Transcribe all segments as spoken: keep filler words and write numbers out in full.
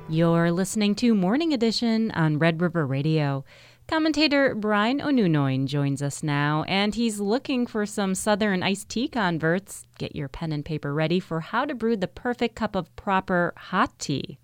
You're listening to Morning Edition on Red River Radio. Commentator Brian O'Nunoin joins us now, and he's looking for some Southern iced tea converts. Get your pen and paper ready for how to brew the perfect cup of proper hot tea.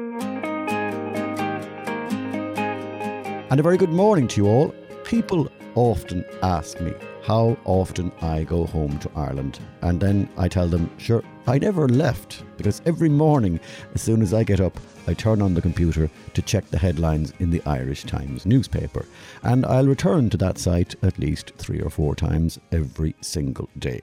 And a very good morning to you all. People often ask me how often I go home to Ireland, and then I tell them, sure, I never left, because every morning as soon as I get up I turn on the computer to check the headlines in the Irish Times newspaper, and I'll return to that site at least three or four times every single day.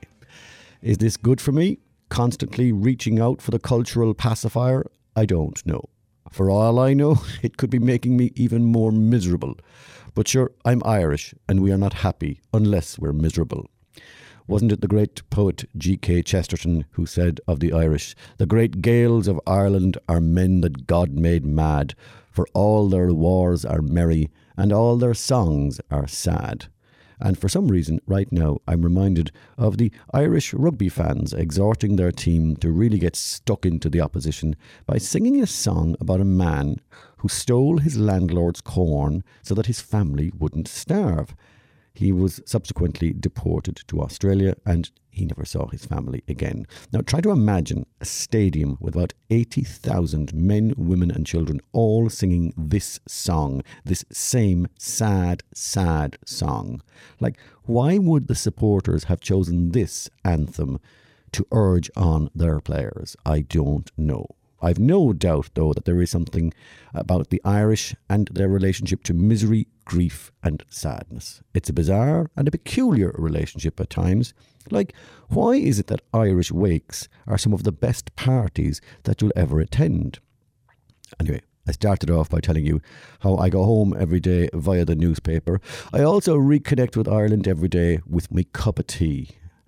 Is this good for me? Constantly reaching out for the cultural pacifier? I don't know. For all I know, it could be making me even more miserable. But sure, I'm Irish, and we are not happy unless we're miserable. Wasn't it the great poet G K Chesterton who said of the Irish, "The great Gaels of Ireland are men that God made mad, for all their wars are merry, and all their songs are sad." And for some reason, right now, I'm reminded of the Irish rugby fans exhorting their team to really get stuck into the opposition by singing a song about a man who stole his landlord's corn so that his family wouldn't starve. He was subsequently deported to Australia, and he never saw his family again. Now try to imagine a stadium with about eighty thousand men, women and children all singing this song, this same sad, sad song. Like, why would the supporters have chosen this anthem to urge on their players? I don't know. I've no doubt, though, that there is something about the Irish and their relationship to misery, grief and sadness. It's a bizarre and a peculiar relationship at times. Like, why is it that Irish wakes are some of the best parties that you'll ever attend? Anyway, I started off by telling you how I go home every day via the newspaper. I also reconnect with Ireland every day with my cup of tea.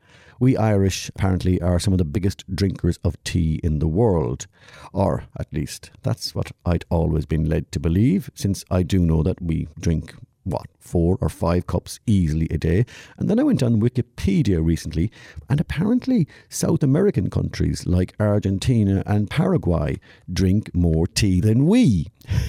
We Irish apparently are some of the biggest drinkers of tea in the world. Or, at least, that's what I'd always been led to believe, since I do know that we drink, what, four or five cups easily a day. And then I went on Wikipedia recently, and apparently South American countries like Argentina and Paraguay drink more tea than we,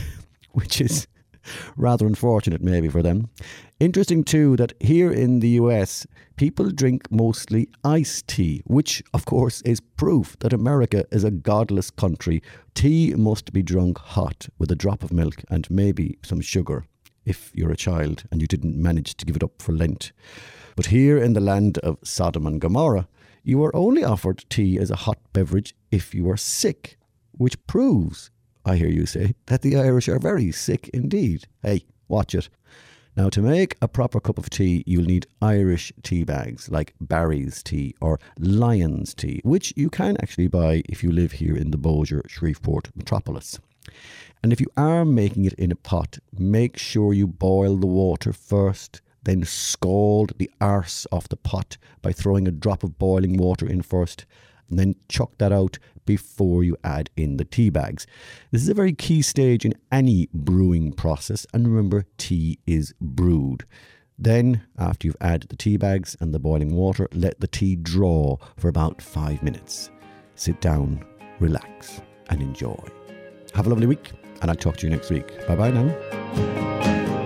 which is rather unfortunate maybe for them. Interesting too that here in the U S, people drink mostly iced tea, which of course is proof that America is a godless country. Tea must be drunk hot with a drop of milk and maybe some sugar if you're a child and you didn't manage to give it up for Lent. But here in the land of Sodom and Gomorrah, you are only offered tea as a hot beverage if you are sick, which proves, I hear you say, that the Irish are very sick indeed. Hey, watch it. Now, to make a proper cup of tea, you'll need Irish tea bags like Barry's tea or Lyon's tea, which you can actually buy if you live here in the Bossier Shreveport metropolis. And if you are making it in a pot, make sure you boil the water first, then scald the arse off the pot by throwing a drop of boiling water in first, and then chuck that out before you add in the tea bags. This is a very key stage in any brewing process, and remember, tea is brewed. Then, after you've added the tea bags and the boiling water, let the tea draw for about five minutes. Sit down, relax, and enjoy. Have a lovely week, and I'll talk to you next week. Bye-bye now.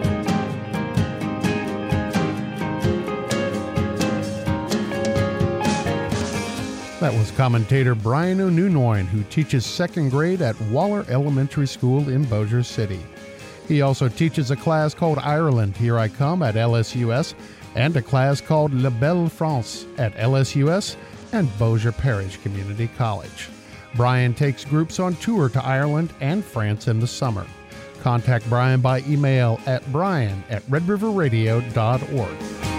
That was commentator Brian O'Nunoin, who teaches second grade at Waller Elementary School in Bossier City. He also teaches a class called Ireland, Here I Come at L S U S, and a class called La Belle France at L S U S and Bossier Parish Community College. Brian takes groups on tour to Ireland and France in the summer. Contact Brian by email at brian at red river radio dot org.